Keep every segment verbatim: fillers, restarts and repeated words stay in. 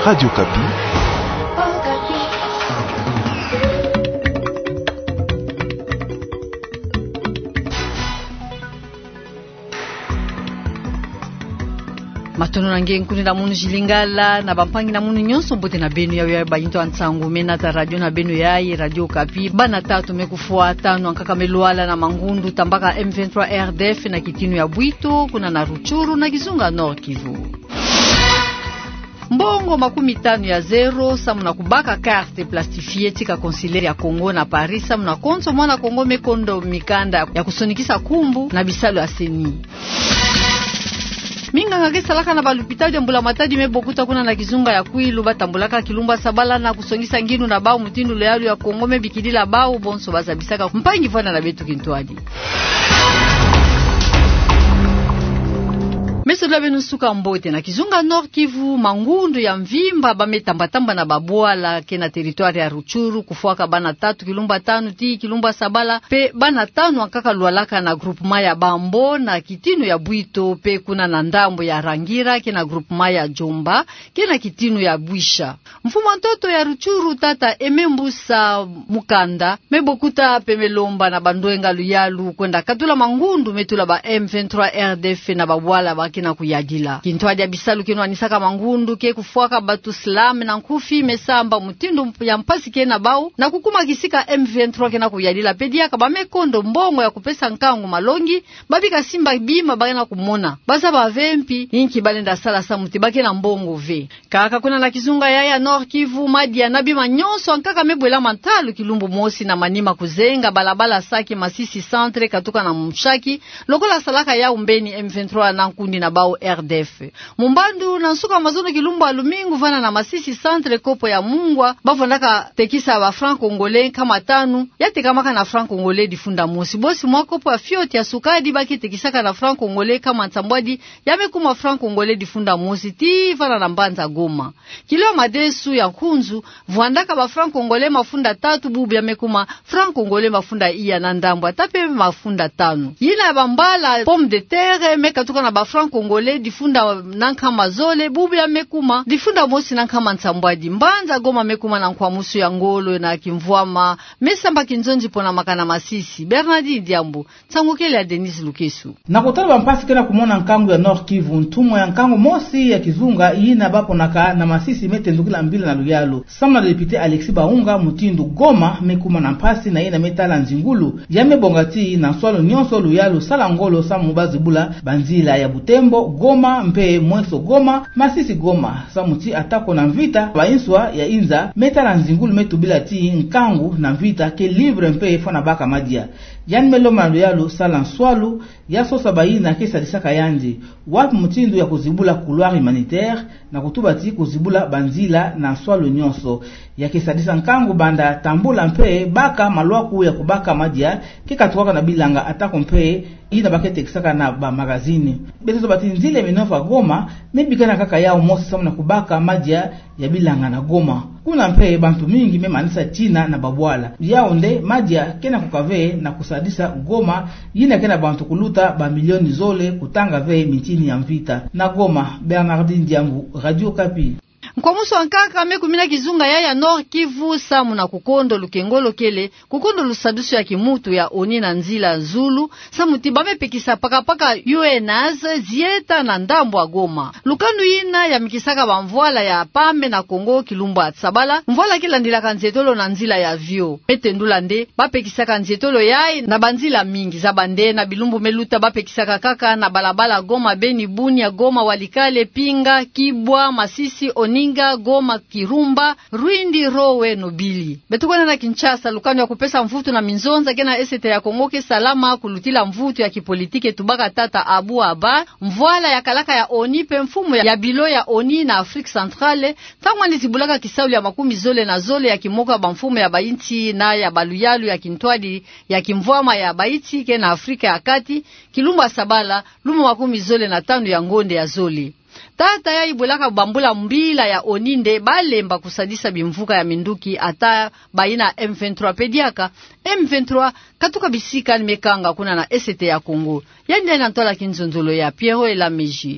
Radio Kapi. Matono nange nkuni na munu jilingala na bampangi na munu nyonso mbote na benu ya ya bayinto antsangu mena ta radio na benu ya Radio Kapi bana tatu mekufuata no ankaka meluala na mangundu tambaka M vingt-trois R D F na kitinu ya Bwito kuna na Ruchuru na Kizunga Nord Kivu. Mbongo makumi tano ya zero samuna kubaka carte plastifie tika konsilere ya Kongo na Paris samuna konso mwana Kongo mekondo mikanda ya kusonikisa kumbu na bisalo ya seni. Minga ngake salaka na balupitali mbula matadi mebokuta kuna na Kizunga ya Kwilu batambulaka Kilumba Sabala na kusongisa nginu na bao mutindu lealu ya Kongo mebikidila bao bonso bazabisaka mpangi vana na betu kintwadi. Meso la benusuka mbote na Kizunga Nord Kivu mangundu ya mvimba bametamba-tamba na babwala kena territoire ya Ruchuru kufuaka bana tatu Kilumba tano ti Kilumba Sabala pe bana tano akaka lualaka na groupement ya Bambo na kitinu ya Bwito pe kuna na ndambo ya Rangira kena groupement ya Jomba kena kitinu ya Bwisha. Mfuma ntoto ya Ruchuru tata Emembusa Mukanda mebokuta pe melomba na bandwenga luyalu kwenda katula mangundu metula ba M vingt-trois R D F na babwala ba kina kuyadila kintwadi ya bisalu kino anisaka mangundu ke kufuaka batu slam na nkufi mesamba mutindu ya mpasi kena bau na kukuma kisika M vingt-trois kena kuyadila pedia kabame kondo mbongo ya kupesa nkangu malongi babika simba bima bagena kumona basa ba vempi inki balenda sala samuti bakena mbongo ve kaka kuna na Kizunga ya Nord Kivu madia nabi manyonso ankaka mebwela mantalu Kilumbu Mosi na Manima kuzenga balabala Saki Masisi centre katuka na Mshaki lokola salaka ya umbeni M vingt-trois na nkundi na bao R D F. Mumbandu na nsuka mazono Kilumbu alumingu vana na Masisi centre kopo ya Mungwa bavondaka tekisa wa franc congolais kama tanu yate kama kana franc congolais difunda Mosi bosi mwa kopo ya fioti ya sukadi baki tekisaka na franc congolais kama ntambwadi yamekuma franc congolais difunda Mosi ti vana na Mbanza Goma. Kilo madesu ya kunzu vuandaka ba franc congolais mafunda tatu bubu yamekuma franc congolais mafunda iya na ndambwa tape mafunda tanu. Yina ya bambala pomme de terre mekatuka na ba franc congolais difunda nanka mazole bubu yamekuma difunda Mosi nanka ntambwadi Mbanza Goma mekuma na kwa musu ya ngolo na kimvwama mesamba kinzonji pona makana Masisi. Bernardi Diambo tsangokele ya Denis Lukesu na kutaba mpasi kena kumona nkangu ya Nord Kivu ntumo ya nkangu Mosi ya Kizunga ina bapo naka na Masisi metendukila mbili na Luyalo samna depute Alexis Baunga mutindu Goma mekuma na mpasi na ina metala nzingulu yame bongati na swalo nyonso Luyalo sala ngolo samu bazibula banzila ya Butembo Goma mpe Mweso Goma Masisi Goma samuti atako na vita bainswa ya inza metala nzingulu metubila ti nkangu na vita ke libre mpe fona baka madia yani meloma Luyalo sala nswalu ya sosa baina kesa disaka yandi wapi mutindu ya kuzibula couloir humanitaire na kutubati kuzibula banzila na swalo nyonso ya kesa disa nkangu banda tambula mpe baka malwaku ya kubaka madia kikatuwaka na bilanga atako mpe ina bakete kisaka na ba magazini bezo bati nzile minova Goma mebikana kaka yao Mosi samu na kubaka madia ya bilanga na Goma kuna mpe bantu mingi memanisa China na babwala yaonde madia kena kukave na kusadisa Goma yina kena bantu kuluta ba milioni zole kutanga ve mitini ya mvita na Goma. Bernardin Diambu, Radio Kapi. Kwa muso ankaka mekumina Kizunga ya ya Nord Kivu samu na kukondo lukengolo kele kukondo lusadusu ya kimutu ya oni na nzila Zulu samu tibame pekisa paka paka U N A Z zieta na ndambo wa Goma lukanu ina ya mikisaka ba mvwala ya Pambe na Kongo Kilumba Sabala mvwala kila ndila kanzetolo na nzila ya Vio metendula nde bapekisaka nzetolo yai na banzila mingi za bande na bilumbu meluta bapekisaka kaka na balabala Goma Beni Bunia Goma Walikale Pinga Kibwa Masisi Oni Ninga Goma Kirumba Ruindi Rowe Nobili betukwana na Kinshasa lukano ya kupesa mvutu na minzonza kena esete ya Kongoke salama kulutila mvutu ya kipolitike tubaka tata Abu Aba mvwala ya kalaka ya Oni pe mfumu ya bilo ya Oni na Afrique Centrale tangwa nizibulaka kisauli ya makumi zole na zole ya kimoka ba mfumu ya Baiti na ya Baluyalu ya Kintwadi ya kimvwama ya Baiti kena Afrika ya Kati Kilumba Sabala lumu makumi zole na tano ya ngonde ya zole tata ya ibulaka bambula mbila ya oninde balemba kusadisa bimvuka ya minduki ata baina M vingt-trois pediaka M vingt-trois katuka bisika nimekanga kuna na S T ya Kongo yandi na ntola kinzonzolo ya Pierrot et la Miji.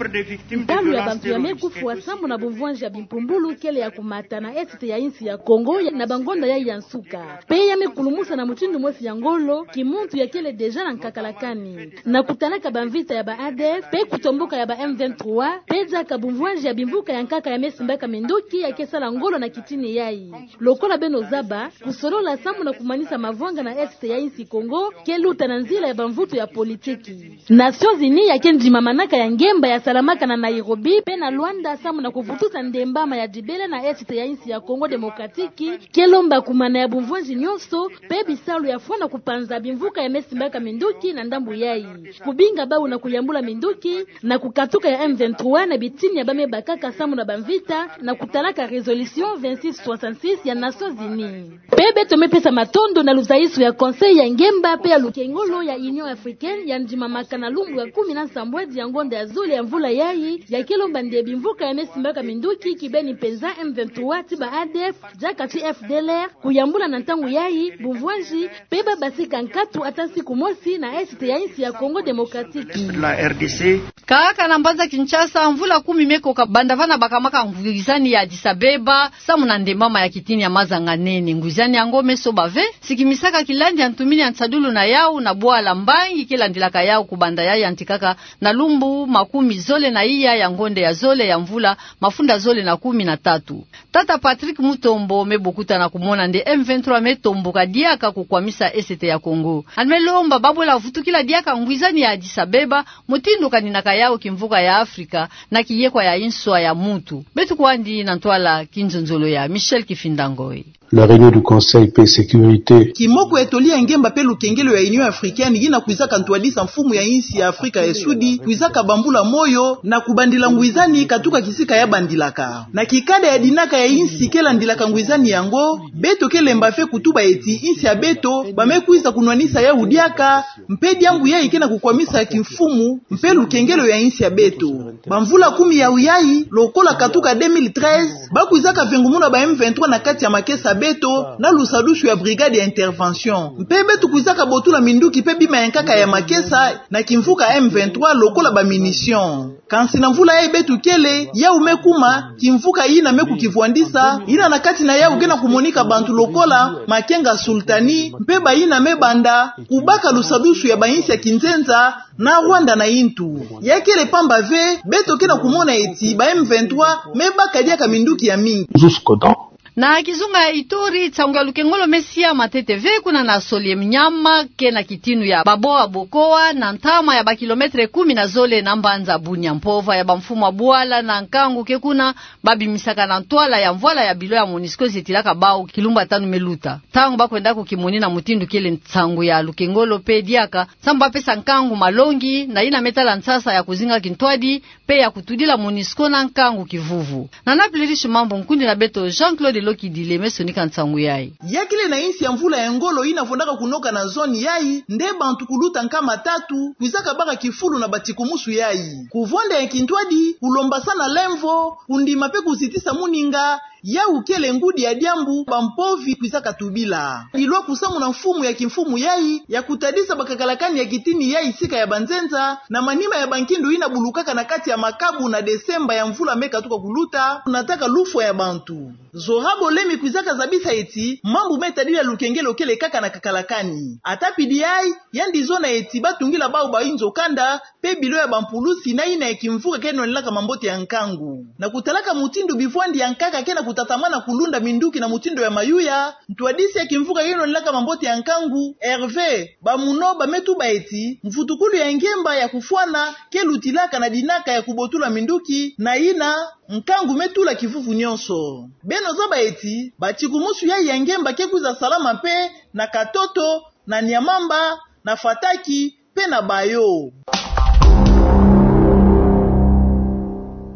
Ntambu ya bantu ya mekufu wa sambu na bumvwanji ya bimpumbulu kele ya kumata na S T ya insi ya Kongo na bangonda ya yansuka pe ya mekulumusa na mutindu mwesi ya ngolo kimuntu ya kele deja na nkakalakani na kutanaka banvita ya ba A D F pe kutomboka ya ba M vingt-trois pe zaka bumvwanji ya bimbuka ya nkaka ya mesimbaka minduki ya kesala ngolo na kitini yai lokola beno zaba kusolola sambu na kumanisa mavwanga na S T ya insi Kongo keluta na nzila ya banvutu ya politiki. Nations Unies ya kenji mamanaka ya ngemba ya salamaka na Nairobi pe na Luanda samu na kuvutusa ndembama ya dibele na S T ya insi ya Kongo Demokratiki kelomba kumana ya bumvwanji nyonso pe bisalu ya fwana kupanza bimvuka ya mesimbaka minduki na ndambu yai kubinga bau na kuyambula minduki na kukatuka ya M vingt-trois na bitini ya bame bakaka samu na banvita na kutalaka resolution vingt-six soixante-six ya Nations Unies pe beto mepesa matondo na luzaisu ya Conseil ya ngemba pe ya lukengolo ya Union Africaine ya njimamaka na lumbu ya kumi na sambwezi ya ngonde ya zuli ya mvula yai ya kilomba ndiye bimvuka ya mesimbaka minduki kibeni penza M vingt-trois tiba A D F jaka ti F D L R kuyambula na ntangu yai bumvwanji peba basika nkatu atasi kumosi na S T ya insi ya Kongo Demokratiki la R D C kaka na mbanza Kinshasa mvula kumi meko kabandavana bakamaka nguzani ya Addis Abeba samu na ndemama ya kitini ya mazanga nene nguzani ya ngome so bave sikimisaka kilandi antumini antsadulu na yao na bwa la mbangi kila ndilaka yao kubanda yai antikaka na lumbu makumi zole na iya ya ngonde ya zole ya mvula mafunda zole na kumi na tatu. Tata Patrick Mutombo mebokuta na kumona nde M vingt-trois metombo kadiaka kukwamisa S T ya Kongo. Anmelomba babu la vutu kila diaka ngwizani ya Addis Abeba mutindo kaninaka yao kimvuka ya Afrika na kiyekwa ya inswa ya mutu. Betu kwandi na ntwala kinzonzolo ya Michel Kifindangoi. La réunion du Conseil paix sécurité kimoko etolia ngemba pe lukengelo ya Union Africaine yina kuizaka ntwadisa mfumu ya insi ya Afrika ya Sudi kuizaka bambula moyo na kubandila ngwizani katuka kisika ya bandilaka na kikada ya dinaka ya insi kela ndilaka ngwizani yango beto kele mbafe kutuba eti insi ya beto bamekuiza kunwanisa ya udiaka mpedi yangu ya ikena kukwamisa kimfumu mpe lukengelo ya insi ya beto bamvula kumi ya uyai lokola katuka deux mille treize bakuizaka vengumuna ba M vingt-trois na kati ya makesa beto na lusadushu ya brigade ya intervention mpe betu kuizaka botula minduki pe bima yankaka ya makesa na kimvuka M vingt-trois lokola ba munition kansi na mvula ya betu kele ya umekuma kimvuka yina meku kivwandisa ina na kati na ya ugena kumonika bantu lokola makenga sultani mpe ba yina mebanda kubaka lusadushu ya bayinsi ya kinzenza na Rwanda na intu ya kele pamba ve beto kena kumona eti ba M vingt-trois mebaka diaka minduki ya mingi jusqu'au dent. Na kizunga ya Ituri tsaunga lukengolo mesia matete ve kuna na solie mnyama kena kitinu ya baboa bokoa na ntama ya bakilometre kumi na zole na mbanza bunya mpova ya bamfuma buala na nkangu ke kuna babi misaka na ntwala ya mvwala ya bilo ya Monisco zetilaka bao kilumba tanu meluta tangu bakwenda kukimoni na mutindu kele tsangu ya lukengolo pe diaka samba pesa nkangu malongi na ina metala nsasa ya kuzinga kintwadi pe ya kutudila Monisco na nkangu kivuvu na napilirishi mambo nkundi na beto Jean-Claude Loki dile mesonika ntsangu yai yakile na insi ya mvula ya ngolo ina fondaka kunoka na zoni yai nde bantu kuluta nkama tatu kuizaka baka kifulu na batikumusu yai kuvonda ya kintwadi kulomba sana lemvo kundima pe kuzitisa muninga ya ukele ngudi ya diambu bampovi kuizaka tubila ilwa kusamu na mfumu ya kimfumu yai ya kutadisa bakakalakani ya kitini yai sika ya banzenza na manima ya bankindu ina bulukaka na kati ya makabu na Desemba ya mvula meka tuka kuluta unataka lufo ya bantu zohabo lemi kuizaka zabisa eti mambu metadila lukengelo kele kaka na kakalakani atapidi yai yandi zona eti batungila bao ba inzo kanda pe bilo ya bampulusi na ina ya kimvuka keno nilaka mambote ya nkangu na kutalaka mutindu bivwandi ya nkaka kena kutatamana kulunda minduki na mutindo ya mayuya ntwadisi ya kimvuka yeno nilaka mambote ya nkangu Herve bamuno bametu baeti mfutukulu ya ngemba ya kufwana kelutilaka na dinaka ya kubotula minduki na ina nkangu metula kivuvu nyonso beno zaba eti batikumusu ya ya ngemba kekuza salama pe na katoto na nyamamba na fataki pe na bayo.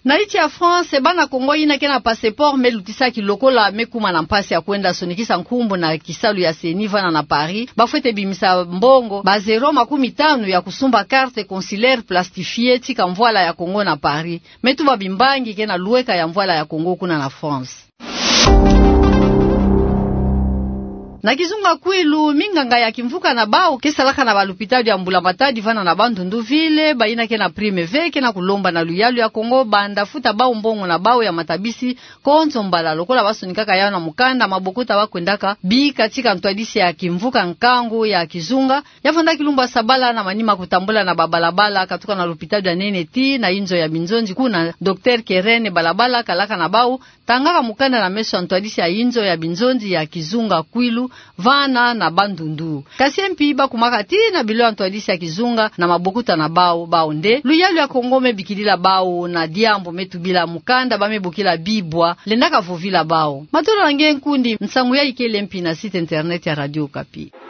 Na ichi ya France bana Kongo ina kena passeport melutisa kilokola mekuma na mpasi ya kwenda sonikisa nkumbu na kisalu ya Seniva na na Paris bafete bimisa mbongo ba zero makumi tano ya kusumba carte consulaire plastifiée tika mvoila ya Kongo na Paris metu babimbangi kena lueka ya mvoila ya Kongo kuna na France. Na kizunga kwilu minganga ya kimvuka na bao kesalaka na balupitali ya mbula matadi vana na bandundu vile baina kena prime veke na kulomba na luyalu ya Kongo banda futa bao mbongo na bao ya matabisi konzo mbala lokola baso nikaka yao na mukanda mabokuta wakwendaka bi katika ntwadisi ya kimvuka nkangu ya kizunga yafanda kilumba sabala na manima kutambula na babalabala katuka na lupitali ya nene ti na inzo ya binzonji kuna Docteur Kerene balabala kalaka na bao tangaka mukanda na meso ntwadisi ya inzo ya binzonji ya kizunga kwilu vana na bandundu kasi mpi ba kumakati na bilo antwadisi ya kizunga na mabokuta na bao bao nde luyalu ya Kongo mebikilila bao na diambo metubila mukanda bamebukila bibwa lendaka vovila bao matolo nange nkundi msangu ya ikele mpi na site internet ya Radio Okapi.